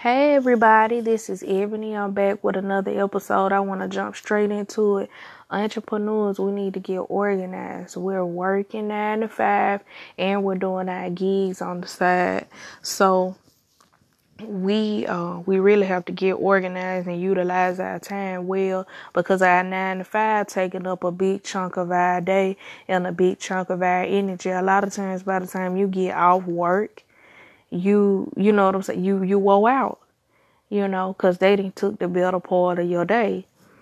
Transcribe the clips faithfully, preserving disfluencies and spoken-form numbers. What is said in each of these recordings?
Hey everybody, this is Ebony. I'm back with another episode. I want to jump straight into it. Entrepreneurs, we need to get organized. We're working nine to five and we're doing our gigs on the side. So we uh we really have to get organized and utilize our time well, because our nine to five taking up a big chunk of our day and a big chunk of our energy. A lot of times by the time you get off work, you you know what I'm saying, you you woe out, you know, because they done took the better part of your day.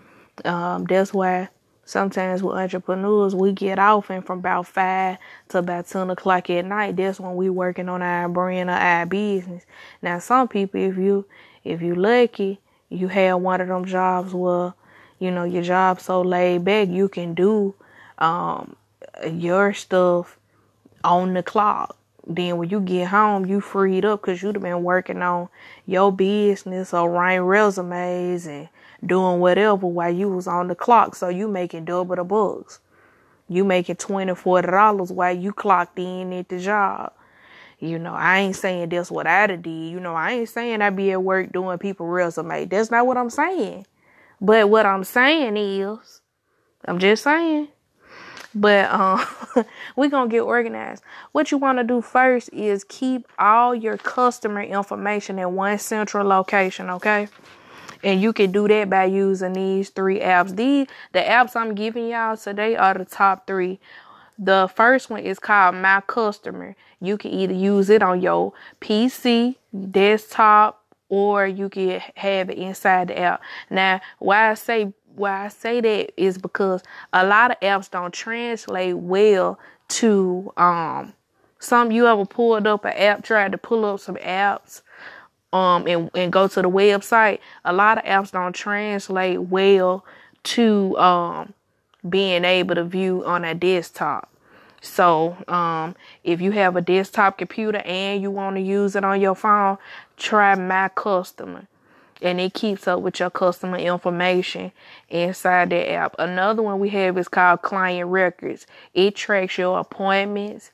Um, that's why sometimes with entrepreneurs, we get off, and from about five to about ten o'clock at night, that's when we working on our brand or our business. Now, some people, if you if you lucky, you have one of them jobs where, you know, your job so laid back, you can do um your stuff on the clock. Then when you get home, you freed up because you'd have been working on your business or writing resumes and doing whatever while you was on the clock. So you making double the bucks. You making twenty dollars, forty dollars while you clocked in at the job. You know, I ain't saying that's what I'd have did. You know, I ain't saying I be at work doing people's resume. That's not what I'm saying. But what I'm saying is, I'm just saying. But um, we're going to get organized. What you want to do first is keep all your customer information in one central location, okay? And you can do that by using these three apps. These, the apps I'm giving y'all today are the top three. The first one is called My Customer. You can either use it on your P C, desktop, or you can have it inside the app. Now, why I say Why I say that is because a lot of apps don't translate well to um some. You ever pulled up an app, tried to pull up some apps um and, and go to the website. A lot of apps don't translate well to um being able to view on a desktop. So um if you have a desktop computer and you want to use it on your phone, try My Customer. And it keeps up with your customer information inside the app. Another one we have is called Client Records. It tracks your appointments,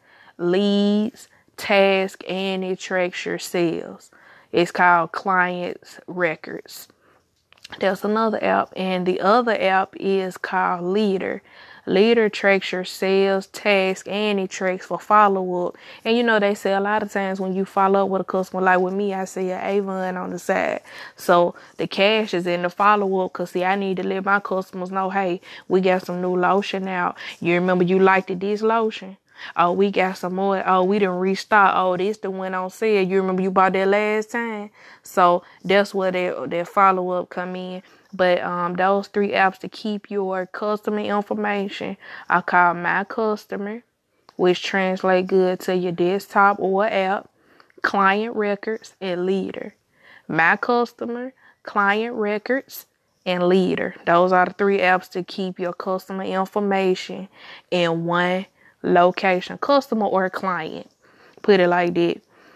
leads, tasks, and it tracks your sales. It's called Client Records. That's another app. And the other app is called Leader. Leader tracks your sales, tasks, and it tracks for follow-up. And you know, they say a lot of times when you follow up with a customer, like with me, I see an Avon on the side. So the cash is in the follow-up, because see, I need to let my customers know, hey, we got some new lotion out. You remember you liked this lotion? Oh, we got some more. Oh, we didn't restock. Oh, this the one on sale. You remember you bought that last time? So that's where their, their follow-up come in. But um, those three apps to keep your customer information are called My Customer, which translate good to your desktop or app, Client Records, and Leader. My Customer, Client Records, and Leader. Those are the three apps to keep your customer information in one location, customer or client. Put it like that.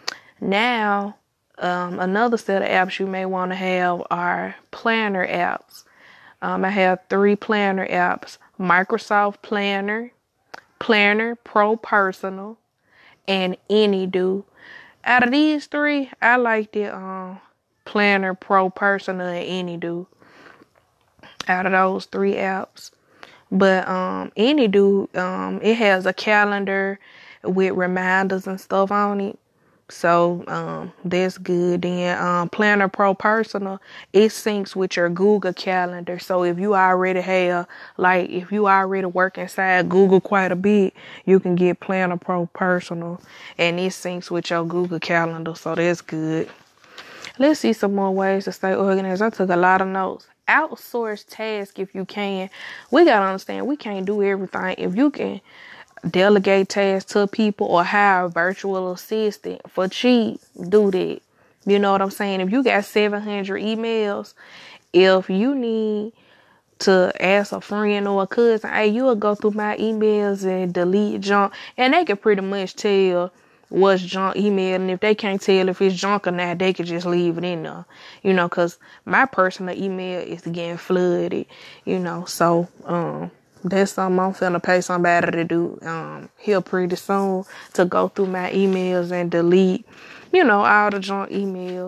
Now, Um, another set of apps you may want to have are planner apps. Um, I have three planner apps: Microsoft Planner, Planner Pro Personal, and AnyDo. Out of these three, I like the um, Planner Pro Personal and AnyDo. Out of those three apps. But um, AnyDo, um, it has a calendar with reminders and stuff on it. So um, that's good. Then um, Planner Pro Personal, it syncs with your Google Calendar. So if you already have, like, if you already work inside Google quite a bit, you can get Planner Pro Personal, and it syncs with your Google Calendar. So that's good. Let's see some more ways to stay organized. I took a lot of notes. Outsource tasks if you can. We got to understand, we can't do everything. If you can delegate tasks to people or hire a virtual assistant for cheap, do that. You know what I'm saying? If you got seven hundred emails, if you need to ask a friend or a cousin, hey, you'll go through my emails and delete junk, and they can pretty much tell what's junk email, and if they can't tell if it's junk or not, they could just leave it in there, you know, because my personal email is getting flooded, you know, so um that's something I'm finna pay somebody to do um, here pretty soon, to go through my emails and delete, you know, all the junk emails.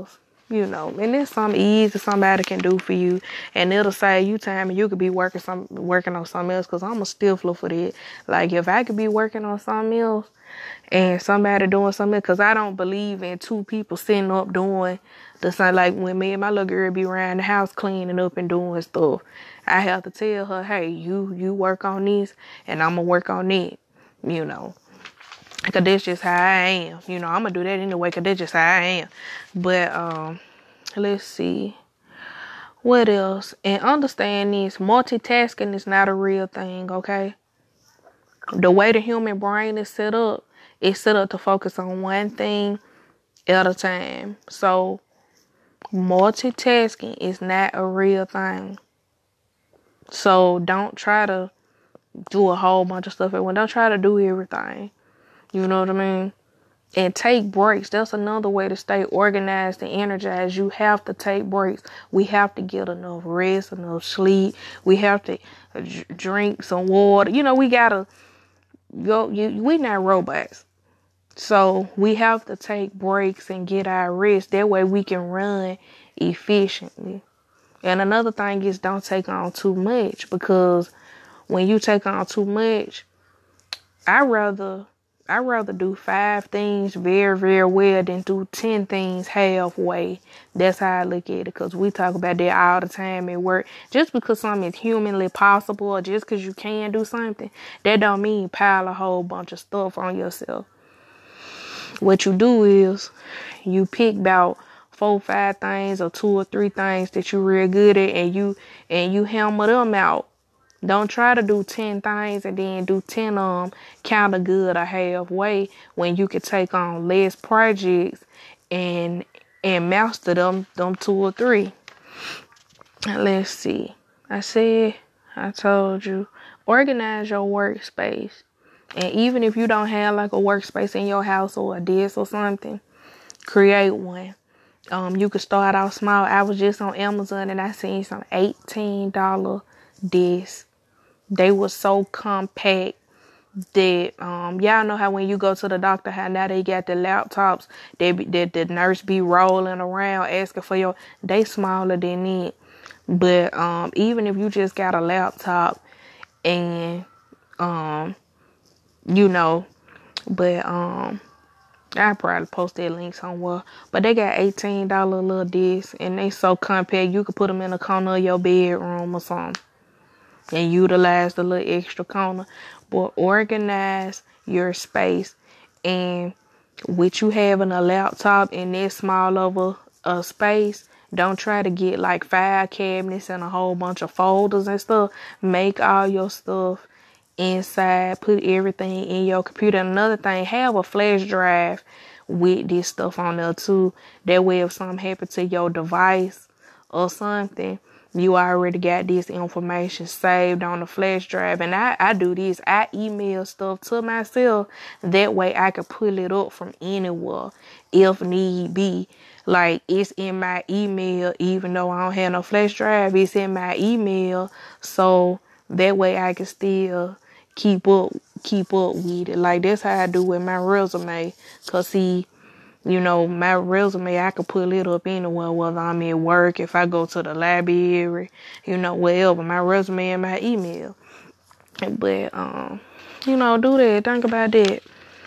you know, and it's something easy somebody can do for you, and it'll save you time, and you could be working some working on something else. Cause I'm a stiffler for that. Like if I could be working on something else and somebody doing something, cause I don't believe in two people sitting up doing the same. Like when me and my little girl be around the house cleaning up and doing stuff, I have to tell her, hey, you you work on this, and I'm gonna work on it, you know. Cause that's just how I am. You know, I'm gonna do that anyway, cause that's just how I am. But um, let's see. What else? And understand this, multitasking is not a real thing, okay? The way the human brain is set up, it's set up to focus on one thing at a time. So multitasking is not a real thing. So don't try to do a whole bunch of stuff at once. Don't try to do everything. You know what I mean? And take breaks. That's another way to stay organized and energized. You have to take breaks. We have to get enough rest, enough sleep. We have to drink some water. You know, we gotta go. You, we not robots. So we have to take breaks and get our rest. That way we can run efficiently. And another thing is don't take on too much, because when you take on too much, I rather I rather do five things very, very well than do ten things halfway. That's how I look at it, because we talk about that all the time at work. Just because something is humanly possible, or just because you can do something, that don't mean pile a whole bunch of stuff on yourself. What you do is you pick about four, five things or two or three things that you're real good at, and you and you hammer them out. Don't try to do ten things and then do ten of them kind of good or halfway, when you could take on less projects and and master them, them two or three. Let's see. I said, I told you, organize your workspace. And even if you don't have like a workspace in your house or a desk or something, create one. Um, you could start out small. I was just on Amazon and I seen some eighteen dollars desks. They were so compact that um y'all know how when you go to the doctor, how now they got the laptops that the, the nurse be rolling around asking for your, they smaller than it. But um even if you just got a laptop and um you know, but um I probably post that link somewhere. But they got eighteen dollars little discs, and they so compact you could put them in a corner of your bedroom or something and utilize the little extra corner. But organize your space, and with you having a laptop in that small of a, a space, don't try to get like five cabinets and a whole bunch of folders and stuff. Make all your stuff inside. Put everything in your computer. Another thing, have a flash drive with this stuff on there too. That way if something happens to your device or something, you already got this information saved on the flash drive. And I, I do this. I email stuff to myself. That way I can pull it up from anywhere if need be. Like, it's in my email, even though I don't have no flash drive, it's in my email. So that way I can still keep up, keep up with it. Like, that's how I do with my resume. Cause see, you know, my resume, I could pull it up anywhere, whether I'm at work, if I go to the library, you know, wherever. My resume and my email. But, um, you know, do that. Think about that.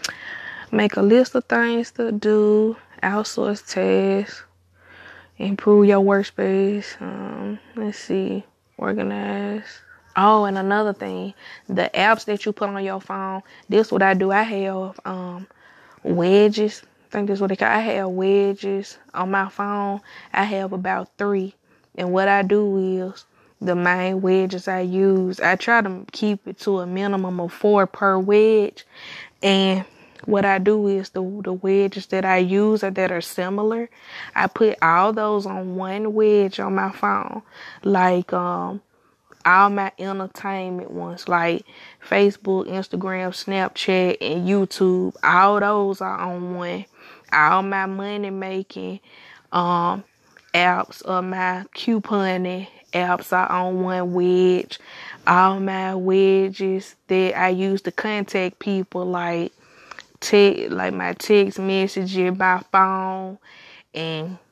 Make a list of things to do. Outsource tasks. Improve your workspace. Um, let's see. Organize. Oh, and another thing. The apps that you put on your phone. This is what I do. I have um wedges. I think that's what they call it. I have wedges on my phone. I have about three. And what I do is, the main wedges I use, I try to keep it to a minimum of four per wedge. And what I do is the, the wedges that I use or that are similar, I put all those on one wedge on my phone. Like um, all my entertainment ones, like Facebook, Instagram, Snapchat, and YouTube, all those are on one. All my money making um apps or my couponing apps are on one wedge. All my wedges that I use to contact people, like text, like my text messaging by phone and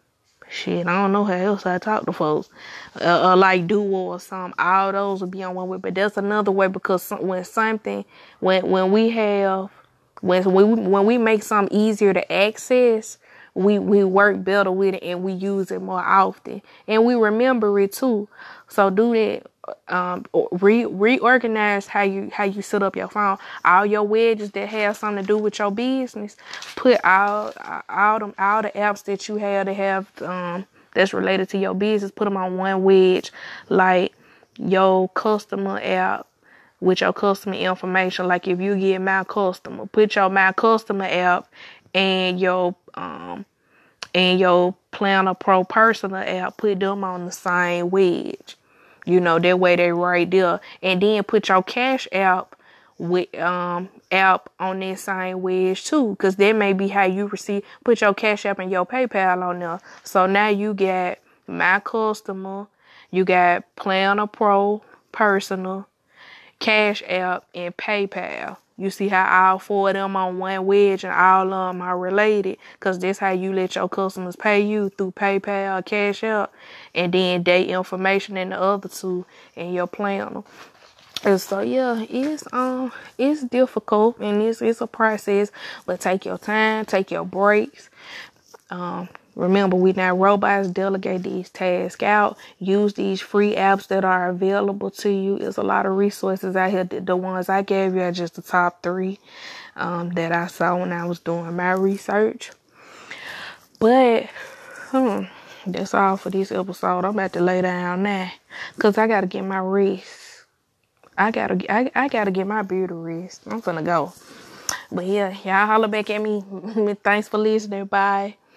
shit, I don't know how else I talk to folks. Uh, uh, like Duo or something. All those would be on one way. But that's another way because some, when something, when when we have, when when we, when we make something easier to access, we we work better with it and we use it more often and we remember it too. So do that. Um, re reorganize how you how you set up your phone. All your widgets that have something to do with your business, put all all them all the apps that you have to have um that's related to your business. Put them on one wedge, like your customer app with your customer information. Like if you get My Customer, put your My Customer app and your um and your Planner Pro Personal app. Put them on the same wedge. You know, that way they right there. And then put your Cash App with um app on that same wedge too. Cause that may be how you receive. Put your Cash App and your PayPal on there. So now you got My Customer, you got Planner Pro Personal, Cash App, and PayPal. You see how all four of them on one wedge and all of them are related. Because that's how you let your customers pay you, through PayPal, Cash App, and then their information in the other two in your planner. And so yeah, it's um it's difficult and it's it's a process, but take your time, take your breaks. Um Remember, we not robots. Delegate these tasks out. Use these free apps that are available to you. There's a lot of resources out here. The ones I gave you are just the top three um, that I saw when I was doing my research. But hmm, that's all for this episode. I'm about to lay down now because I got to get my rest. I got to I, I gotta get my beauty rest. I'm finna go. But yeah, y'all holler back at me. Thanks for listening. Bye.